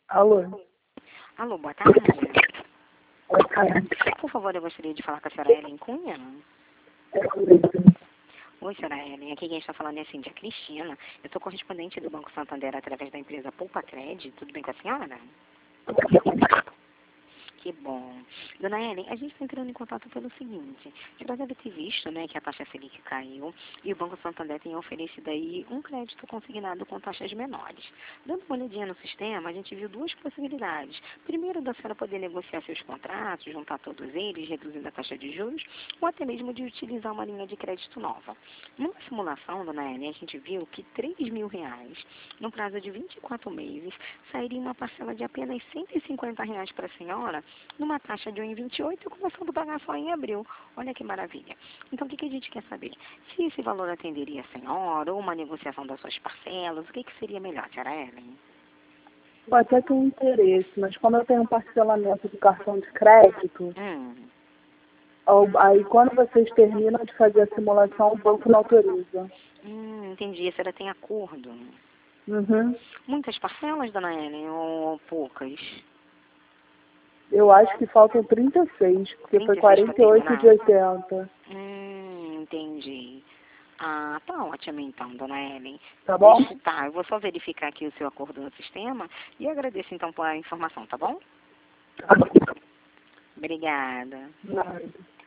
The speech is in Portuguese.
Alô? Alô, boa tarde. Boa tarde. Por favor, eu gostaria de falar com a senhora Ellen Cunha. É comigo. Oi, senhora Ellen. Aqui quem está falando é a Cíntia Cristina. Eu sou correspondente do Banco Santander através da empresa Poupa Cred. Tudo bem com a senhora? Que bom. Dona Ellen, a gente está entrando em contato pelo seguinte. A senhora deve ter visto, né, que a taxa Selic caiu e o Banco Santander tem oferecido aí um crédito consignado com taxas menores. Dando uma olhadinha no sistema, a gente viu duas possibilidades. Primeiro, da senhora poder negociar seus contratos, juntar todos eles, reduzindo a taxa de juros, ou até mesmo de utilizar uma linha de crédito nova. Numa simulação, Dona Ellen, a gente viu que R$ 3.000, no prazo de 24 meses, sairia uma parcela de apenas R$ 150 para a senhora, numa taxa de 1,28 e começando a pagar só em abril. Olha que maravilha. Então, o que a gente quer saber? Se esse valor atenderia a senhora, ou uma negociação das suas parcelas, o que seria melhor, senhora Ellen? Eu até tenho interesse, mas como eu tenho um parcelamento de cartão de crédito, aí quando vocês terminam de fazer a simulação, o banco não autoriza. Entendi. A senhora tem acordo? Uhum. Muitas parcelas, dona Ellen, ou poucas? Eu acho que faltam 36, porque foi 36 para 48 de terminar? 80. Entendi. Ah, tá ótimo então, dona Ellen. Tá bom? Tá, eu vou só verificar aqui o seu acordo no sistema e agradeço então pela informação, tá bom? Tá bom. Obrigada. Nada.